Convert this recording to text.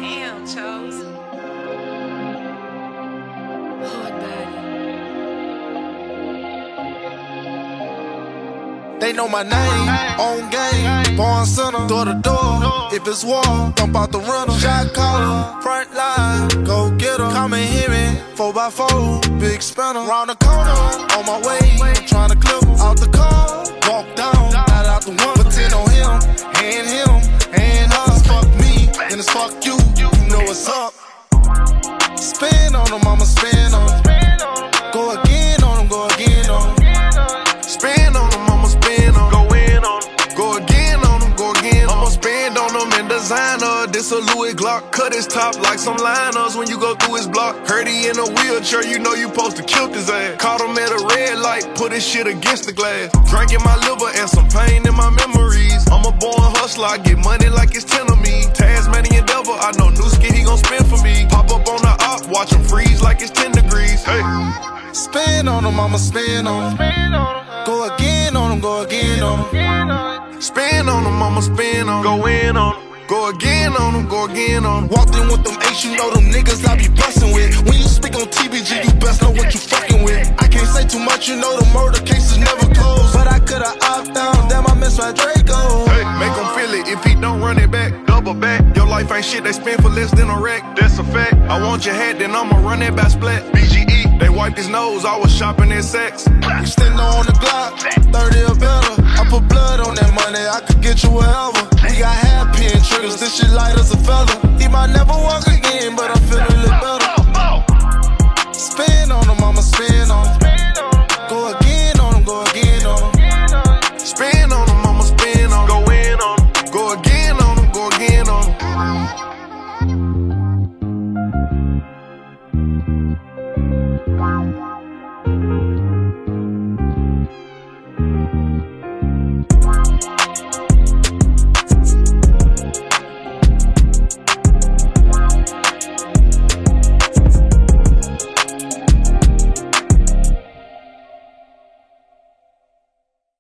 Damn, Chose. Hard body. They know my name, on game, born center, door to door. If it's war, dump out the runner. Shot caller, front line, go get 'em. Come and hear me, 4x4, big spinner. Round the corner, on my way, trying to clip 'em. Out the car, walk down, not out the one. But 10 on him, and her. Fuck me, and it's fuck you, you know what's up. Spin on them, I'ma spin on 'em. Go again on them, go again on 'em. Spin on them, I'ma spin on 'em. Go in on 'em. Go again on them, go again. I'ma spend on them and designer. This a Louis Glock. Cut his top like some liners when you go through his block. Heard he in a wheelchair, you know you supposed to kill his ass. Caught him at a red light, put his shit against the glass. Drinking my liver and some pain in my memories. I'm a born hustler, I get money like it's 10 of me. Tasmanian devil, I know Newski, he gon' spin for me. Pop up on the op, watch him freeze like it's 10 degrees. Hey. Spin on them, I'ma spin on 'em. Go again on 'em, go again on 'em. Spin on them, I'ma spin on 'em. Go in on 'em. Go again on 'em, go again on 'em. Walked in with them H, you know them niggas I be bustin' with. When you speak on TBG, you best know what you fucking with. I can't say too much, you know the murder cases never closed. But I coulda opted down, damn I miss my Draco. Hey, make him feel it, if he don't run it back, double back. Your life ain't shit, they spend for less than a rack, that's a fact. I want your hat, then I'ma run it by splat. BGE, they wiped his nose, I was shopping at Saks. Extendo on the Glock, 30 or better. I put blood on that money, I could get you wherever. We got hairpin triggers, this shit light as a feather. He might never walk again, but I'm feeling a little better. Spin on him, I'ma spin on him. Go again on him, go again on him. Spin on him, I'ma spin on him. Go in on him. Go again on him, go again on him.